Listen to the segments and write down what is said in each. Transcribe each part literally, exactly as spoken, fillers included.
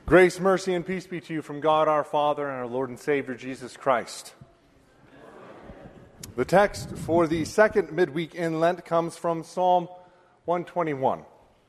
Grace, mercy, and peace be to you from God our Father and our Lord and Savior Jesus Christ. The text for the second midweek in Lent comes from Psalm one twenty-one.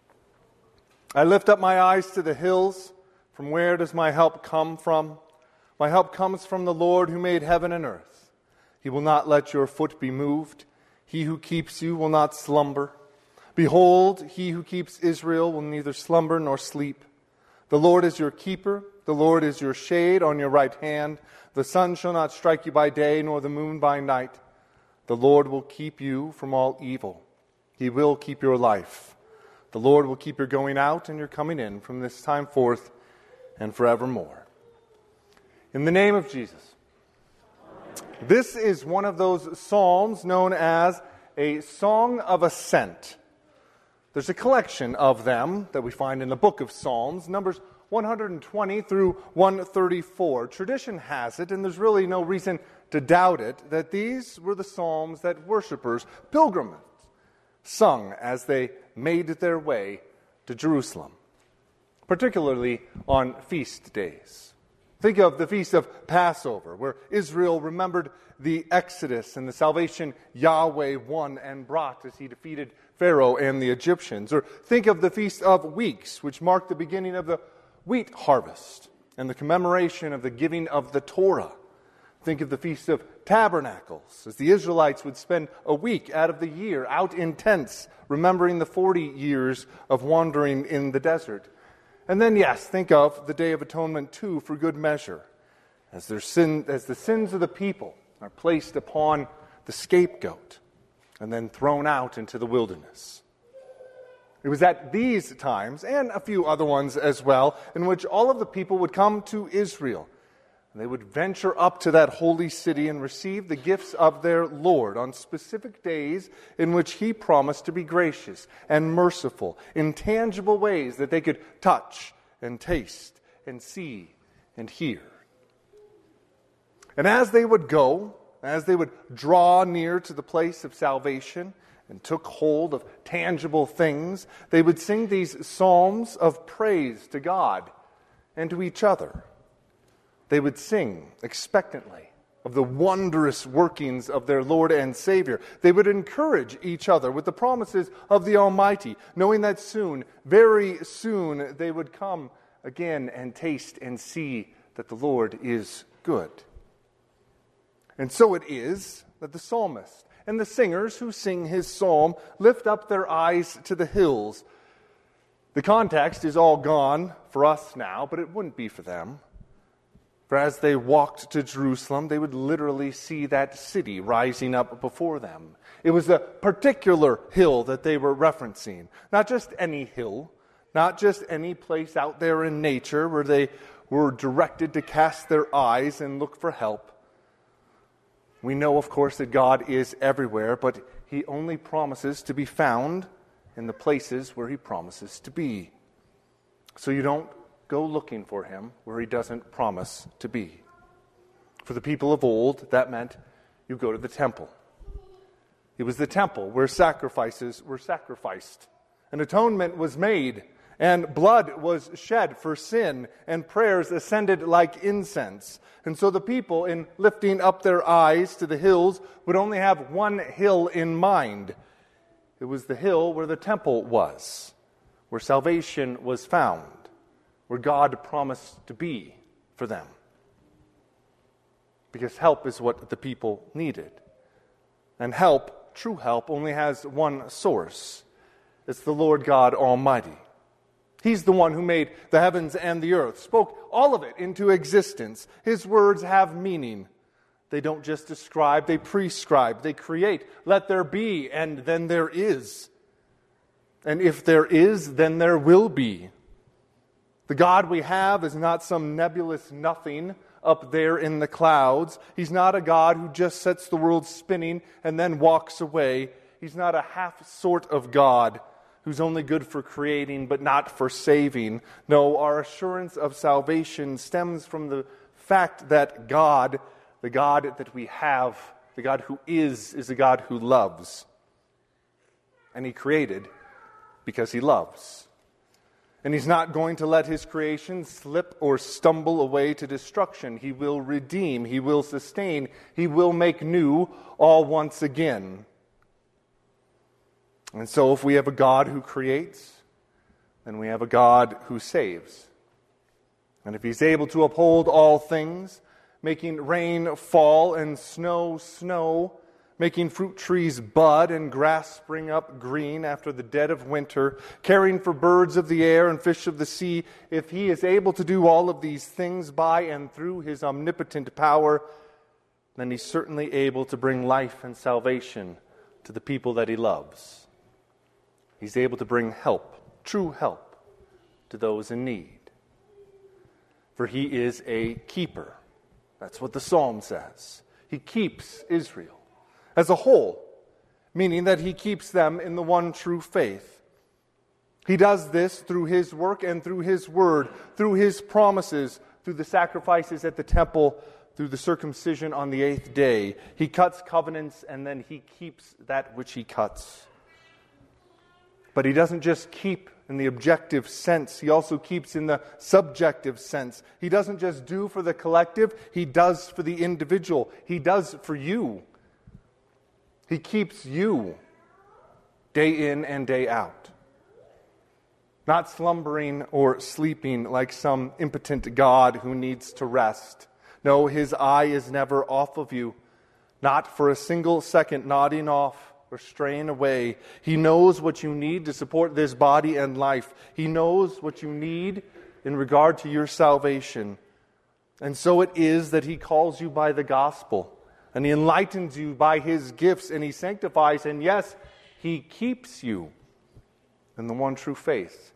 I lift up my eyes to the hills. From where does my help come from? My help comes from the Lord who made heaven and earth. He will not let your foot be moved. He who keeps you will not slumber. Behold, he who keeps Israel will neither slumber nor sleep. The Lord is your keeper. The Lord is your shade on your right hand. The sun shall not strike you by day, nor the moon by night. The Lord will keep you from all evil. He will keep your life. The Lord will keep your going out and your coming in from this time forth and forevermore. In the name of Jesus. This is one of those psalms known as a Song of Ascent. There's a collection of them that we find in the book of Psalms, Numbers one hundred twenty through one thirty-four. Tradition has it, and there's really no reason to doubt it, that these were the psalms that worshipers, pilgrims, sung as they made their way to Jerusalem, particularly on feast days. Think of the Feast of Passover, where Israel remembered the Exodus and the salvation Yahweh won and brought as he defeated Pharaoh and the Egyptians. Or think of the Feast of Weeks, which marked the beginning of the wheat harvest and the commemoration of the giving of the Torah. Think of the Feast of Tabernacles, as the Israelites would spend a week out of the year out in tents, remembering the forty years of wandering in the desert. And then, yes, think of the Day of Atonement, too, for good measure, as, their sin, as the sins of the people are placed upon the scapegoat and then thrown out into the wilderness. It was at these times, and a few other ones as well, in which all of the people would come to Israel. And they would venture up to that holy city and receive the gifts of their Lord on specific days in which he promised to be gracious and merciful in tangible ways that they could touch and taste and see and hear. And as they would go, as they would draw near to the place of salvation and took hold of tangible things, they would sing these psalms of praise to God and to each other. They would sing expectantly of the wondrous workings of their Lord and Savior. They would encourage each other with the promises of the Almighty, knowing that soon, very soon, they would come again and taste and see that the Lord is good. And so it is that the psalmist and the singers who sing his psalm lift up their eyes to the hills. The context is all gone for us now, but it wouldn't be for them. For as they walked to Jerusalem, they would literally see that city rising up before them. It was a particular hill that they were referencing. Not just any hill, not just any place out there in nature where they were directed to cast their eyes and look for help. We know, of course, that God is everywhere, but he only promises to be found in the places where he promises to be. So you don't go looking for him where he doesn't promise to be. For the people of old, that meant you go to the temple. It was the temple where sacrifices were sacrificed. An atonement was made, and blood was shed for sin, and prayers ascended like incense. And so the people, in lifting up their eyes to the hills, would only have one hill in mind. It was the hill where the temple was, where salvation was found, where God promised to be for them. Because help is what the people needed. And help, true help, only has one source. It's the Lord God Almighty. He's the one who made the heavens and the earth, spoke all of it into existence. His words have meaning. They don't just describe, they prescribe, they create. Let there be, and then there is. And if there is, then there will be. The God we have is not some nebulous nothing up there in the clouds. He's not a God who just sets the world spinning and then walks away. He's not a half sort of God who's only good for creating but not for saving. No, our assurance of salvation stems from the fact that God, the God that we have, the God who is, is a God who loves. And he created because he loves. And He's not going to let His creation slip or stumble away to destruction. He will redeem, He will sustain, He will make new all once again. And so if we have a God who creates, then we have a God who saves. And if He's able to uphold all things, making rain fall and snow snow, making fruit trees bud and grass spring up green after the dead of winter, caring for birds of the air and fish of the sea, if He is able to do all of these things by and through His omnipotent power, then He's certainly able to bring life and salvation to the people that He loves. He's able to bring help, true help, to those in need. For He is a keeper. That's what the psalm says. He keeps Israel as a whole, meaning that He keeps them in the one true faith. He does this through His work and through His word, through His promises, through the sacrifices at the temple, through the circumcision on the eighth day. He cuts covenants and then He keeps that which He cuts. But He doesn't just keep in the objective sense. He also keeps in the subjective sense. He doesn't just do for the collective. He does for the individual. He does for you. He keeps you day in and day out. Not slumbering or sleeping like some impotent God who needs to rest. No, His eye is never off of you. Not for a single second nodding off or straying away. He knows what you need to support this body and life. He knows what you need in regard to your salvation. And so it is that He calls you by the gospel. And He enlightens you by His gifts. And He sanctifies. And yes, He keeps you in the one true faith.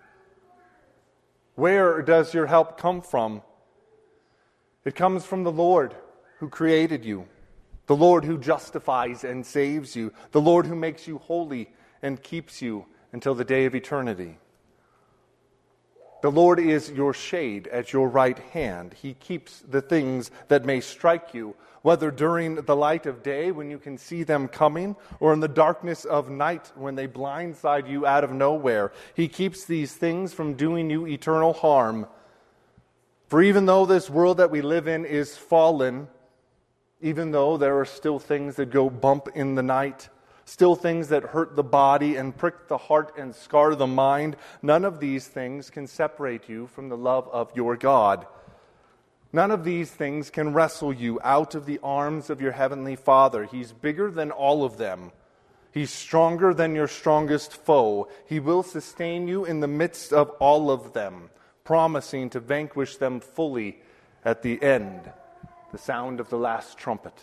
Where does your help come from? It comes from the Lord who created you. The Lord who justifies and saves you. The Lord who makes you holy and keeps you until the day of eternity. The Lord is your shade at your right hand. He keeps the things that may strike you, whether during the light of day when you can see them coming, or in the darkness of night when they blindside you out of nowhere. He keeps these things from doing you eternal harm. For even though this world that we live in is fallen, even though there are still things that go bump in the night, still things that hurt the body and prick the heart and scar the mind, none of these things can separate you from the love of your God. None of these things can wrestle you out of the arms of your heavenly Father. He's bigger than all of them. He's stronger than your strongest foe. He will sustain you in the midst of all of them, promising to vanquish them fully at the end. The sound of the last trumpet.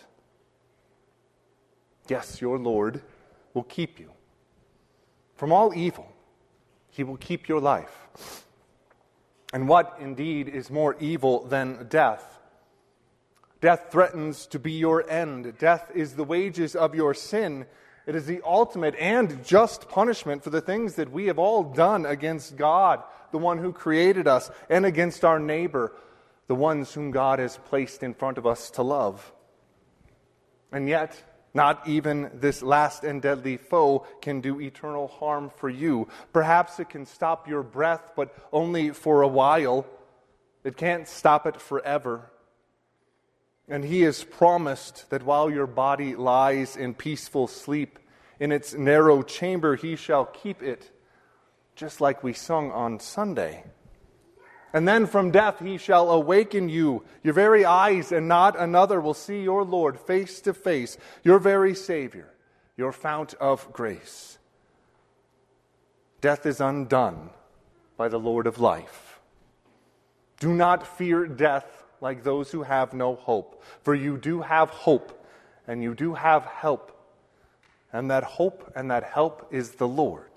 Yes, your Lord will keep you from all evil. He will keep your life. And what indeed is more evil than death? Death threatens to be your end. Death is the wages of your sin. It is the ultimate and just punishment for the things that we have all done against God, the one who created us, and against our neighbor, the ones whom God has placed in front of us to love. And yet, not even this last and deadly foe can do eternal harm for you. Perhaps it can stop your breath, but only for a while. It can't stop it forever. And He has promised that while your body lies in peaceful sleep, in its narrow chamber, He shall keep it, just like we sung on Sunday. And then from death He shall awaken you. Your very eyes and not another will see your Lord face to face, your very Savior, your fount of grace. Death is undone by the Lord of life. Do not fear death like those who have no hope, for you do have hope, and you do have help. And that hope and that help is the Lord.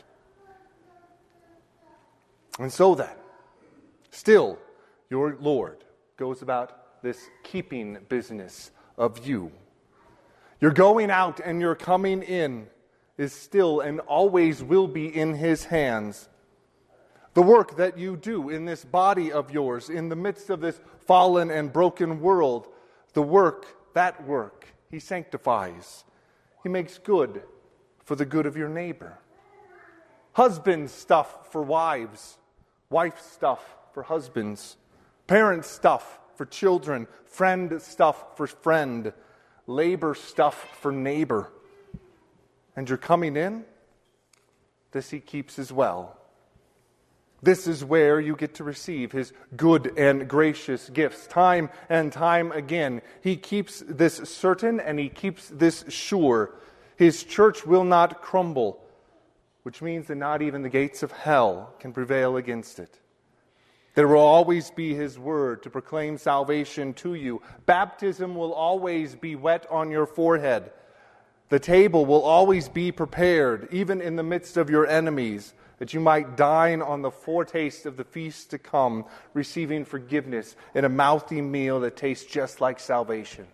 And so then, still, your Lord goes about this keeping business of you. Your going out and your coming in is still and always will be in His hands. The work that you do in this body of yours, in the midst of this fallen and broken world, the work, that work, He sanctifies. He makes good for the good of your neighbor. Husbands stuff for wives. wife stuff for husbands, parent stuff for children, friend stuff for friend, labor stuff for neighbor. And you're coming in? This he keeps as well. This is where you get to receive his good and gracious gifts. Time and time again, he keeps this certain and he keeps this sure. His church will not crumble, which means that not even the gates of hell can prevail against it. There will always be his word to proclaim salvation to you. Baptism will always be wet on your forehead. The table will always be prepared, even in the midst of your enemies, that you might dine on the foretaste of the feast to come, receiving forgiveness in a mouthy meal that tastes just like salvation.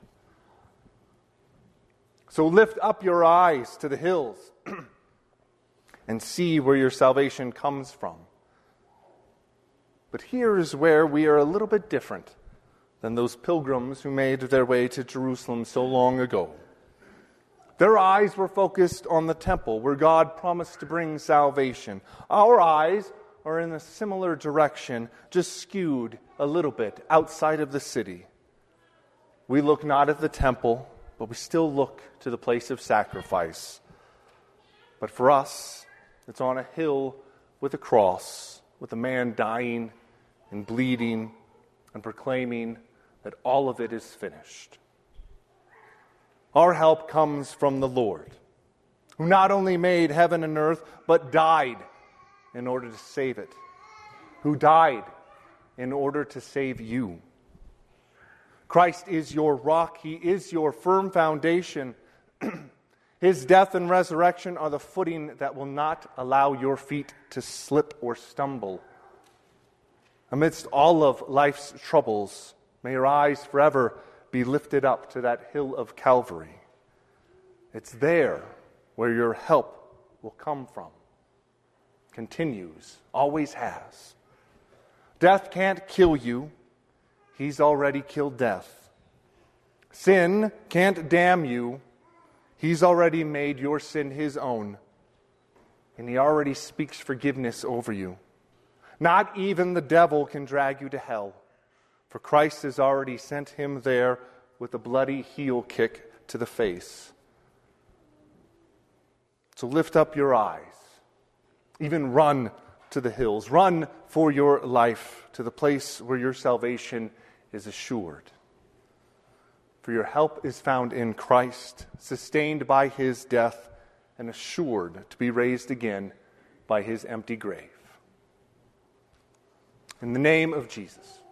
So lift up your eyes to the hills and see where your salvation comes from. But here is where we are a little bit different than those pilgrims who made their way to Jerusalem so long ago. Their eyes were focused on the temple where God promised to bring salvation. Our eyes are in a similar direction, just skewed a little bit outside of the city. We look not at the temple, but we still look to the place of sacrifice. But for us, it's on a hill with a cross, with a man dying and bleeding and proclaiming that all of it is finished. Our help comes from the Lord, who not only made heaven and earth, but died in order to save it, who died in order to save you. Christ is your rock. He is your firm foundation. His death and resurrection are the footing that will not allow your feet to slip or stumble. Amidst all of life's troubles, may your eyes forever be lifted up to that hill of Calvary. It's there where your help will come from. Continues, always has. Death can't kill you. He's already killed death. Sin can't damn you. He's already made your sin his own. And he already speaks forgiveness over you. Not even the devil can drag you to hell. For Christ has already sent him there with a bloody heel kick to the face. So lift up your eyes. Even run to the hills. Run for your life to the place where your salvation is assured. For your help is found in Christ, sustained by his death, and assured to be raised again by his empty grave. In the name of Jesus.